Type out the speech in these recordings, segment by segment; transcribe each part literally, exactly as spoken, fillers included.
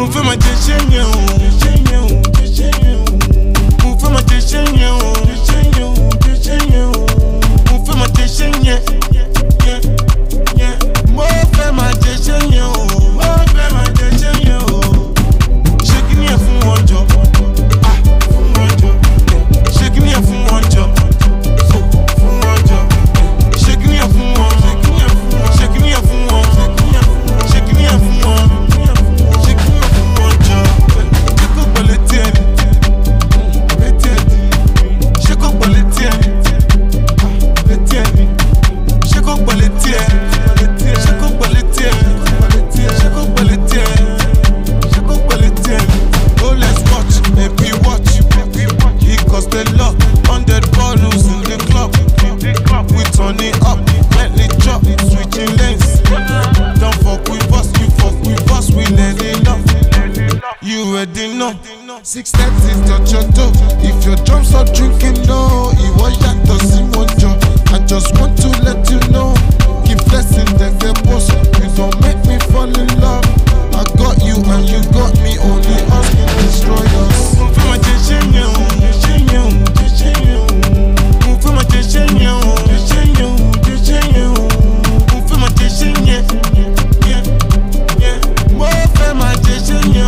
Move for my Chechenyo, Chechenyo, Chechenyo. Move for my Chechenyo, Chechenyo, Chechenyo. Move for my Chechenyo, yeah, yeah. Move for my Chechenyo, move for my Chechenyo. Shaking your phone one job, ah, phone one job. Shaking your phone one job, phone one job. Shaking your phone one, shaking your phone one, shaking your phone one. Six thirty touch your toe. If your drums are drinking, no. It was that doesn't want you. I just want to let you know. Keep blessing, then get boss. You don't make me fall in love. I got you and you got me. Only us can destroy us. Move for my Chechenyo, Chechenyo, Chechenyo. Move for my Chechenyo, Chechenyo, Chechenyo. Move for my Chechenyo, yeah, yeah. Move for my Chechenyo.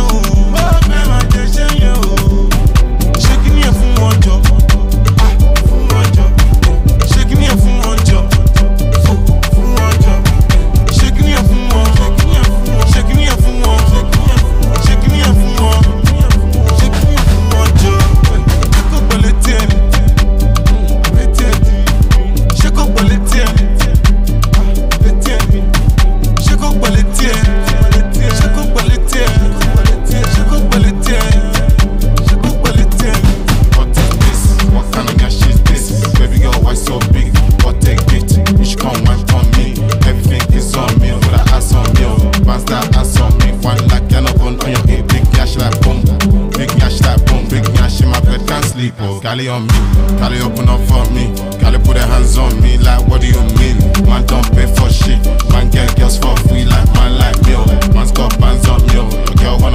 Shaking your phone one job, ah, phone one job. Shaking your phone one job, phone one job. Shaking your phone one, shaking your phone one, shaking your phone one, shaking your phone one job. Shake up bulletin, bulletin. Shake up bulletin, bulletin. Shake up bulletin, shake up bulletin, shake up bulletin. So big, what a gift. You should come wine on me. Everything is on me. With a ass on me. Bounce that ass on me. One like an open on your head. Big cash like boom. Big cash like boom. Big cash in my bed, can't sleep. Oh, Cali on me. Cali open up for me. Cali put their hands on me. Like, what do you mean? Man don't pay for shit. Man get girls for free. Like, man like me. Man's got bands on me. A girl wanna